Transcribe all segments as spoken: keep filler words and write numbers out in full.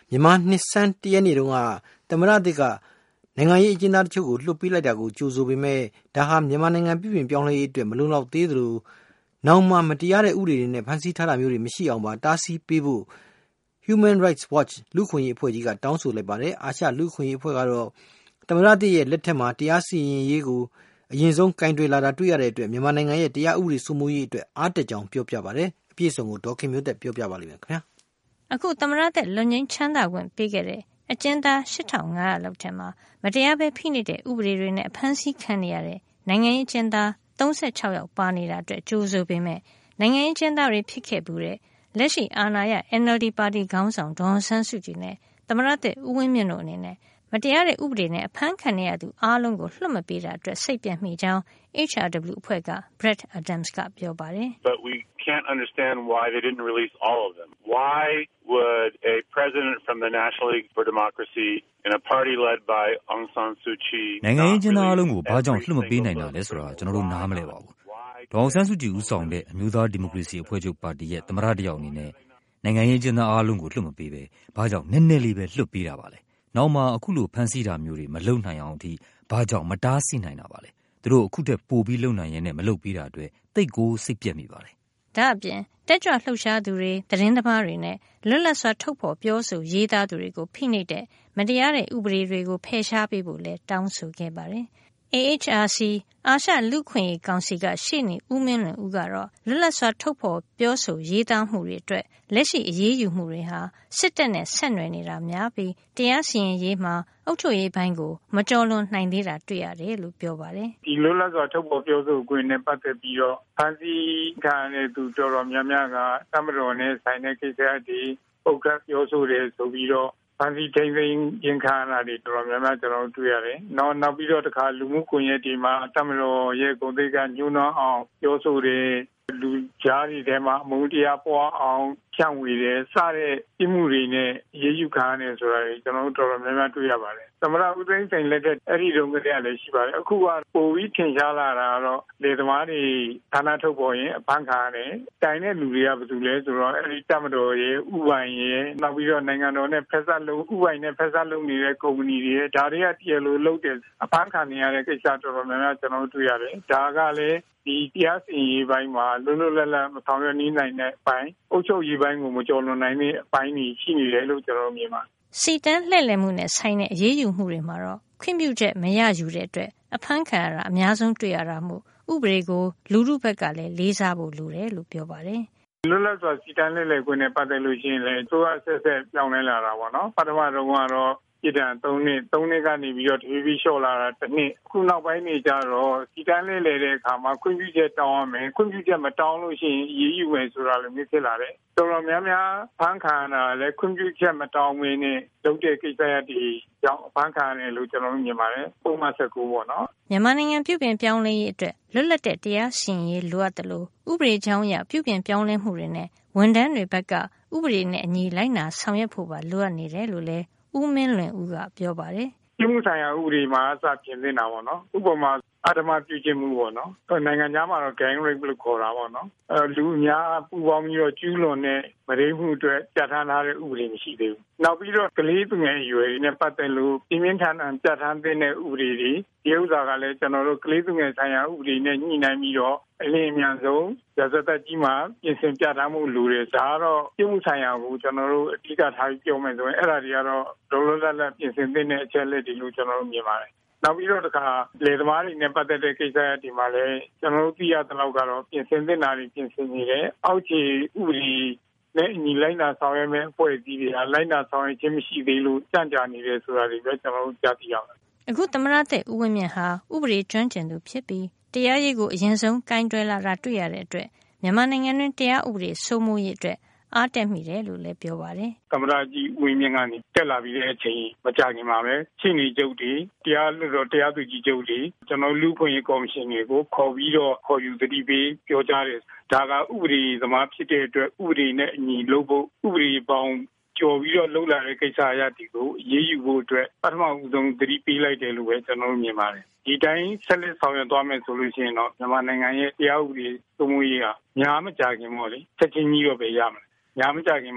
မြန်မာနှစ်ဆန်းတရက်နေ့တုန်းကသမ္မတသစ်ကနိုင်ငံရေးအကျဉ်းသားတချို့ကိုလွှတ်ပေးလိုက်တာကိုကြိုဆိုပေမဲ့ဒါဟာမြန်မာနိုင်ငံပြုပြင်ပြောင်းလဲရေးအတွက်မလုံလောက်သေးသလိုနောက်မှမတရားတဲ့ဥပဒေတွေနဲ့ဖမ်းဆီးထားတာမျိုးတွေမရှိအောင်ပါတားဆီးပေးဖို့ Human Rights Watch လူ့အခွင့်အရေးအဖွဲ့ကြီးကတောင်းဆိုလိုက်ပါတယ်။အာရှလူ့အခွင့်အရေးအဖွဲ့ကတော့သမ္မတသစ်ရဲ့လက်ထက်မှာတရားစီရင်ရေးကိုအရင်ဆုံးကင်တွယ်လာတာတွေ့ရတဲ့အတွက်မြန်မာနိုင်ငံရဲ့တရားဥပဒေစိုးမိုးရေးအတွက်အားတက်ကြောင်းပြောပြပါတယ်။အပြည့်အစုံကိုဒေါ်ခင်မျိုးသက်ပြောပြပါလိမ့်မယ်ခင်ဗျာ။အခုသမ္မတသစ်လွန်ငင်းချမ်းသာခွင့်ပေးခဲ့တဲ့အကျဉ်းသား၈ထောင်၅ရာလောက်ထဲမှာမတရားပဲဖိနှိပ်တဲ့ဥပဒေတွေနဲ့အဖမ်းဆီးခံနေရတဲ့နိုင်ငံရေးအကျဉ်းသား၃၆ယောက်ပါနေတာအတွက်ကြိုးဆိုပေမဲ့နိုင်ငံရေးအကျဉ်းသားတွေဖြစ်ခဲ့မှုတဲ့လက်ရှိအာဏာရ N L D ပါတီခေါင်းဆောင်ဒေါ်အောင်ဆန်းစုကြည်နဲ့သမ္မတသစ်ဦးဝင်းမြင့်တို့အနေနဲ့မတရားတဲ့ဥပဒေနဲ့အဖမ်းခံရသူအားလုံးကိုလွှတ်မပေးတာအတွက်စိတ်ပြတ်မိကြောင်း H R W အဖွဲ့က Brett Adams ကပြောပါတယ်။ But we can't understand why they didn't release all of them. Why would a president from the National League for Democracy and a party led by Aung San Suu Kyi နိုင်ငံရေးကျင်းသားအလုံးကိုဘာကြောင့်လွှတ်မပေးနိုင်တာလဲဆိုတာကျွန်တော်တို့နားမလဲပါဘူး။ဒေါ်အောင်ဆန်းစုကြည်ဦးဆောင်တဲ့အမျိုးသားဒီမိုကရေစီအဖွဲ့ချုပ်ပါတီရဲ့သမ္မတတယောက်အနေနဲ့နိုင်ငံရေးကျင်းသားအလုံးကိုလွှတ်မပေးပဲဘာကြောင့်နည်းနည်းလေးပဲလွှတ်ပေးတာပါလဲ။နောက်မှအခုလိုဖန်ဆီးတာမျိုးတွေမလုပ်နိုင်အောင်အထိဘာကြောင့်မတားဆီးနိုင်တာပါလဲ။သူတို့အခုတည်းပို့ပြီးလုပ်နိုင်ရင်နဲ့မလုပ်ပေးတာအတွက်တိတ်ကိုစိတ်ပြက်မိပါတယ်။ဒါအပြင်တက်ကြွလှုပ်ရှားသူတွေသတင်းသမားတွေနဲ့လွတ်လပ်စွာထုတ်ဖော်ပြောဆိုရေးသားသူတွေကိုဖိနှိပ်တဲ့မတရားတဲ့ဥပဒေတွေကိုဖယ်ရှားပေးဖို့လည်းတောင်းဆိုခဲ့ပါတယ်။ A H R C အာရှလူ့ခွင့်ရေးကောင်စီကရှေ့နေဦးမင်းလွင်ဦးကတော့လွတ်လပ်စွာထုတ်ဖော်ပြောဆိုရေးသားမှုတွေအတွက်လက်ရှိအရေးယူမှုတွေဟာစစ်တပ်နဲ့ဆက်နွယ်နေတာများပြီးတရားစီရင်ရေးမှာအုပ်ချုပ်ရေးပိုင်းကိုမကျော်လွန်နိုင်သေးတာတွေ့ရတယ်လို့ပြောပါတယ်။ဒီလွတ်လပ်စွာထုတ်ဖော်ပြောဆိုခွင့်နဲ့ပတ်သက်ပြီးတော့ဖန်စီခံရတဲ့သူတော်တော်များများကတမတော်နဲ့ဆိုင်တဲ့ကိစ္စတွေပုတ်ခတ်ပြောဆိုတယ်ဆိုပြီးတော့ဖန်စီထိန်သိမ်းရင်ခံရတာတွေတော်တော်များများကျွန်တော်တွေ့ရတယ်။နောက်နောက်ပြီးတော့တခါလူမှုကွန်ရက်တွေမှာတမတော်ရဲ့ဂုဏ်သိက္ခာညှိုးနှောင်းအောင်ပြောဆိုတယ်လူကြားတွေထဲမှာအမုန်းတရားပွားအောင်ဖြန့်ဝေတယ်စတဲ့ပြမှုတွေနဲ့ရေးယူခံရတယ်ဆိုတာတွေကျွန်တော်တို့တော်တော်များများတွေ့ရပါတယ်။သမ္မတဦးသိန်းစိန်လက်ထက်အဲ့ဒီတုန်းကတည်းကလည်းရှိပါတယ်။အခုကပိုပြီးထင်ရှားလာတာတော့လေသမားတွေဌာနထုတ်ပေါ်ရင်အဖမ်းခံရတယ်။တိုင်တဲ့လူတွေကဘယ်သူလဲဆိုတော့အဲ့ဒီတမတော်ရဲ့ဥပိုင်ရဲ့နောက်ပြီးတော့နိုင်ငံတော်နဲ့ဖက်ဆက်လုံးဥပိုင်နဲ့ဖက်ဆက်လုံးနေတဲ့ကုမ္ပဏီတွေရဲ့ဒါတွေကတည်လို့လုပ်တယ်အဖမ်းခံရတဲ့ကိစ္စတော်တော်များများကျွန်တော်တို့တွေ့ရတယ်။ဒါကလည်းဒီတရားစီရင်ရေးပိုင်းမှာလွတ်လွတ်လပ်လပ်မဆောင်ရွက်နိုင်တဲ့အပိုင်းအုပ်ချုပ်ရေးပိုင်းကိုမကျော်လွန်နိုင်တဲ့အပိုင်းတွေရှိနေတယ်လို့ကျွန်တော်မြင်ပါတယ်။စီတန်းလှည့်လည်မှုနဲ့ဆိုင်တဲ့အရေးယူမှုတွေမှာတော့ခွင့်ပြုချက်မရယူတဲ့အတွက်အဖမ်းခံရတာအများဆုံးတွေ့ရတာမို့ဥပဒေကိုလူထုဘက်ကလည်းလေးစားဖို့လိုတယ်လို့ပြောပါတယ်။လွတ်လပ်စွာစီတန်းလှည့်လည်ခွင့်နဲ့ပတ်သက်လို့ရှိရင်လည်းသူကဆက်ဆက်ပြောင်းလဲလာတာပေါ့နော်။ပထမတော့ကတော့ပြည်တံ၃နှစ်၃နှစ်ကနေပြီးတော့တဖြည်းဖြည်းလျှော့လာတာတစ်နှစ်အခုနောက်ပိုင်းနေကြတော့စီတန်းလဲလဲတဲ့အခါမှာခွင့်ပြုချက်တောင်းရမယ်ခွင့်ပြုချက်မတောင်းလို့ရှိရင်အရေးယူမယ်ဆိုတာလည်းမြင်ဖြစ်လာတယ်တော်တော်များများဖန်ခံရတာလည်းခွင့်ပြုချက်မတောင်းမင်းနဲ့လုပ်တဲ့ကိစ္စရပ်တွေကြောင့်ဖန်ခံရတယ်လို့ကျွန်တော်တို့မြင်ပါတယ်ပုံမှန်ဆက်ကူပေါ့နော်မြန်မာနိုင်ငံပြုပြင်ပြောင်းလဲရေးအတွက်လွတ်လပ်တဲ့တရားစီရင်ရေးလိုအပ်တယ်လို့ဥပဒေကြောင်းအရပြုပြင်ပြောင်းလဲမှုတွေနဲ့ဝန်ထမ်းတွေဘက်ကဥပဒေနဲ့အညီလိုက်နာဆောင်ရွက်ဖို့ပါလိုအပ်နေတယ်လို့လည်းဦးမင်းလွင်ဦးကပြောပါတယ်။ပြည်မှုဆိုင်ရာဥပဒေမှာအစပြင်နေတာပေါ့နော်။ဥပမာအဓမ္မပြုကျင့်မှုပေါ့နော်။နိုင်ငံခြားမှာတော့ gang rape လို့ခေါ်တာပေါ့နော်။အဲလူအများပူပေါင်းပြီးတော့ကျူးလွန်တဲ့မဒိမှုအတွက်ပြဋ္ဌာန်းထားတဲ့ဥပဒေမရှိသေးဘူး။နောက်ပြီးတော့ကလေးသူငယ်အရွယ်နဲ့ပတ်သက်လို့ပြင်းပြင်းထန်ထန်ပြဋ္ဌာန်းတဲ့ဥပဒေတွေဒီဥစ္စာကလည်းကျွန်တော်တို့ကလေးသူငယ်ဆိုင်ရာဥပဒေနဲ့ညှိနှိုင်းပြီးတော့အလင်းအမြန်ဆုံးရာဇသက်ကြီးမှာပြင်ဆင်ပြဋ္ဌာန်းမှုလိုတယ်ဒါကတော့ပြည်မှုဆိုင်ရာကိုကျွန်တော်တို့အဓိကထားပြီးပြောမယ်ဆိုရင်အဲ့ဒါတွေကတော့လောလောလတ်လတ်ပြင်ဆင်တဲ့အချက်လက်တွေလို့ကျွန်တော်တို့မြင်ပါတယ်နောက်ပြီးတော့တခါလေသမားတွေနဲ့ပတ်သက်တဲ့ကိစ္စရပ်ဒီမှာလည်းကျွန်တော်တို့သိရတဲ့လောက်ကတော့ပြင်ဆင်သင့်တာတွေပြင်ဆင်နေတယ်အောက်ခြေဥပဒေနဲ့ညီလိုက်နာဆောင်ရွက်မဲ့အဖွဲ့အစည်းတွေကလိုက်နာဆောင်ရွက်ခြင်းမရှိသေးလို့ကြံ့ကြာနေတယ်ဆိုတာတွေပဲကျွန်တော်တို့ကြားသိရပါတယ်အခုသမရတဲ့ဦးဝင်းမြင့်ဟာဥပဒေကျွမ်းကျင်သူဖြစ်ပြီးတရားရေးကိုအရင်ဆုံးကင်တွယ်လာတာတွေ့ရတဲ့အတွက်မြန်မာနိုင်ငံတွင်တရားဥပဒေစိုးမိုးရေးအတွက်အားတက်မိတယ်လို့လည်းပြောပါတယ်။သမ္မတကြီးဦးဝင်းမြင့်ကနေတက်လာပြီးတဲ့အချိန်မကြာခင်မှာပဲရှင်းနေကြုတ်တွေတရားလွှတ်တော်တရားသူကြီးချုပ်တွေကျွန်တော်လူ့ခွင့်ရေးကော်မရှင်တွေကိုခေါ်ပြီးတော့ခေါ်ယူသတိပေးပြောကြားတယ်။ဒါကဥပဒေသမားဖြစ်တဲ့အတွက်ဥပဒေနဲ့အညီလုပ်ဖို့ဥပဒေပေါင်းကျော်ပြီးတော့လှုပ်လာတဲ့ကိစ္စအရာတွေကိုအရေးယူဖို့အတွက်ပထမဦးဆုံးသတိပေးလိုက်တယ်လို့ပဲကျွန်တော်တို့မြင်ပါတယ်။ဒီတိုင်းဆက်လက်ဆောင်ရွက်သွားမယ်ဆိုလို့ရှိရင်တော့မြန်မာနိုင်ငံရဲ့တရားဥပဒေစိုးမိုးရေးဟာညာမကြခင်ပေါ့လေချက်ချင်းကြီးတော့ပဲရမယ်။ညာမကြခင်မှာ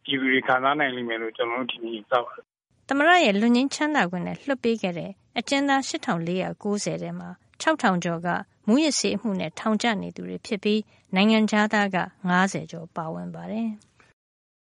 ပြည်သူတွေခံစားနိုင်လိမ့်မယ်လို့ကျွန်တော်တို့ထင်မြင်ကြပါတယ်သမ္မတရဲ့လွတ်ငြိမ်းချမ်းသာခွင့်နဲ့လွှတ်ပေးခဲ့တဲ့အကျဉ်းသား ၈ထောင်၄ရာ၉ဆယ် ထဲမှာ ၆ထောင်ကျော်ကမူးယစ်ဆေးအမှုနဲ့ထောင်ကျနေသူတွေဖြစ်ပြီးနိုင်ငံခြားသားက၅၀ကျော်ပါဝင်ပါတယ်။